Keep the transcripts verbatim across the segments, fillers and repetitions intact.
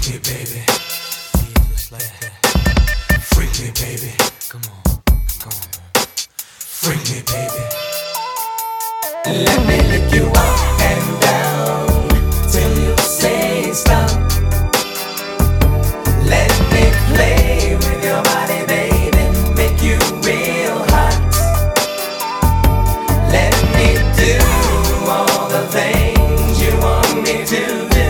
Freak me, baby. Yeah, just like that. Freak me, baby. Come on, come on. Freak me, baby. Let me lick you up and down till you say stop. Let me play with your body, baby, make you real hot. Let me do all the things you want me to do.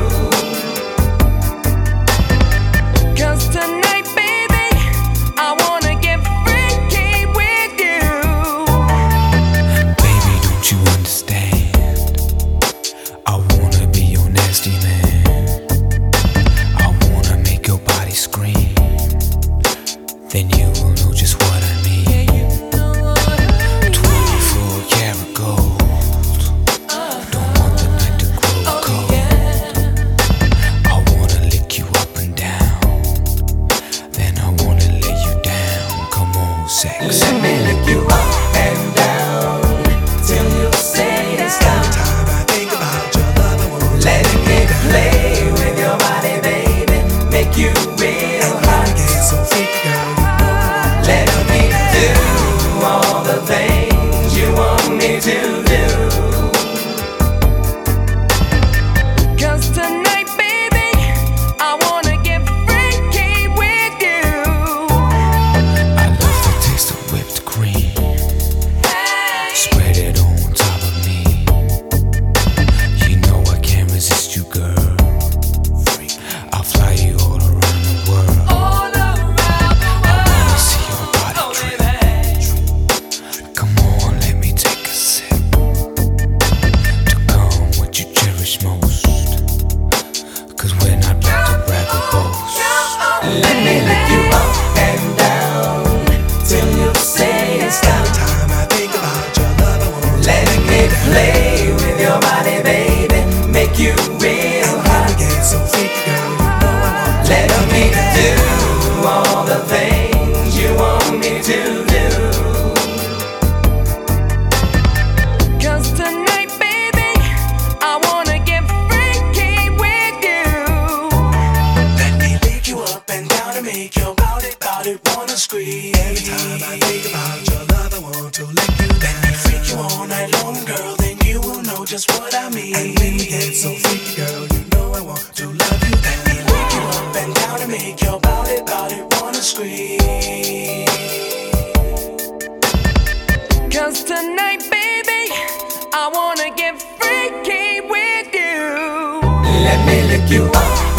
'Cause tonight, baby, I wanna get freaky with you. Baby, don't you understand? I wanna be your nasty man. I wanna make your body scream. Then you will know just what I mean. twenty-four karat gold. Don't want the night to grow cold. I wanna lick you up and down. Then I wanna lay you down. Come on, sex. Let me lick you up and down till you say stop. Time I think about your love, I won't let me play with your body, baby, make you real hot. Get so freaky, girl, you know I want. Let me do all the things you want me to do. 'Cause tonight, baby, I wanna get freaky with you. I love the taste of whipped cream. Spread it on top of me. You know I can't resist you, girl. I'll fly you all around the world. All around the I wanna see your body world, drip. baby. Come on, let me take a sip to come what you cherish most. 'Cause we're not about to brag or boast. Let me lick you up and down till you say stop. Time I think about your love, I won't let me play with your body, baby, make you real hot. Get so freaky, girl, you know I want. Let me do all the things you want me to do. 'Cause tonight, baby, I wanna get freaky with you. Let me lick you up and down and make your body, body wanna scream. Every time I think about your love, I want to lick you down. Let me freak you all night long, girl, then you will know just what I mean. And when we get so freaky, girl, you know I want to love you. Let me lick you up and down and make your body, body wanna scream. 'Cause tonight, baby, I wanna get freaky with you. Let me lick you up